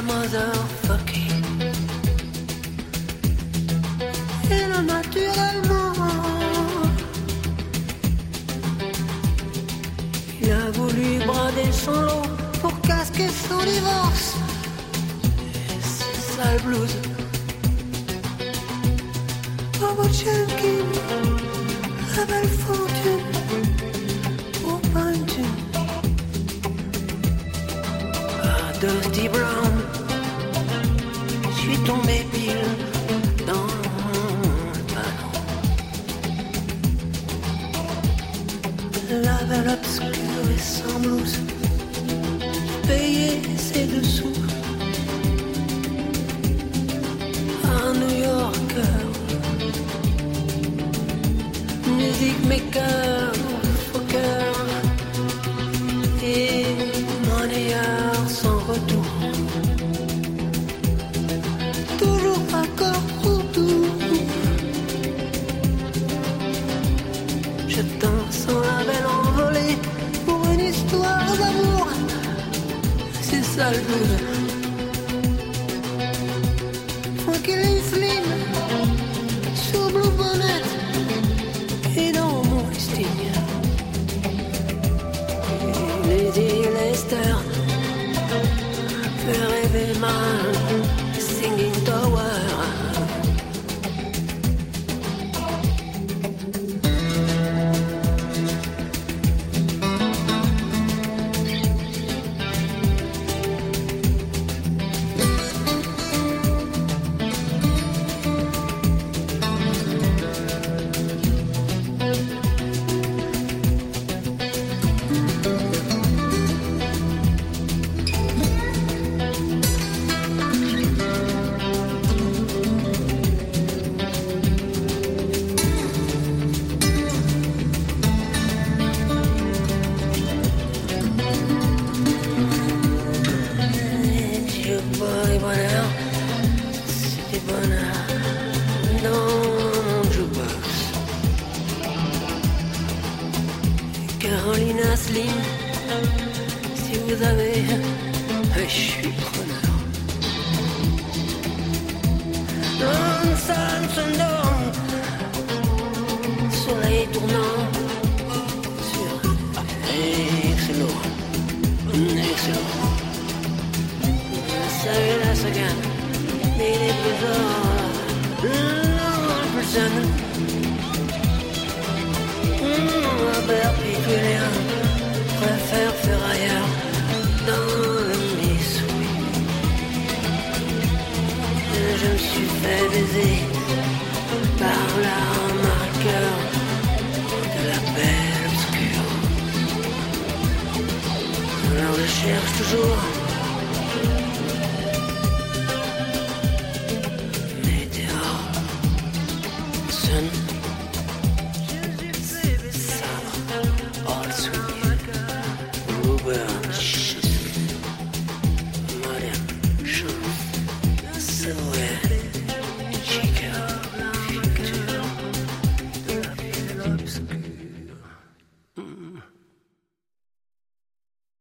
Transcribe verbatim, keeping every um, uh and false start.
motherfucking. Et là, naturellement, il a voulu brader son lot pour casquer son divorce. Et c'est ça le blues. Bobo Jenkins, la belle fortune, au peinture. Ah, Dusty Brown, je suis tombé pile dans le panneau. La belle obscure et sans blouse, payer ses dessous. Un New Yorker, musique maker, fucker et monnayeur sans retour. Toujours accord autour. Je danse en la belle envolée pour une histoire d'amour. C'est ça le blues. Frankie Slim sur Blue Bonnet et dans mon listing. Lady Lester fait rêver ma Singing Tower. Carolina Slim, si vous avez, je suis preneur. Long Samson Dawn, soleil tournant sur excellent, excellent. Salut la sagan, mais les plus non, personne. Robert Piquelin préfère faire ailleurs dans le Missouri. Je me suis fait baiser par la marqueur de la belle obscure. Alors je cherche toujours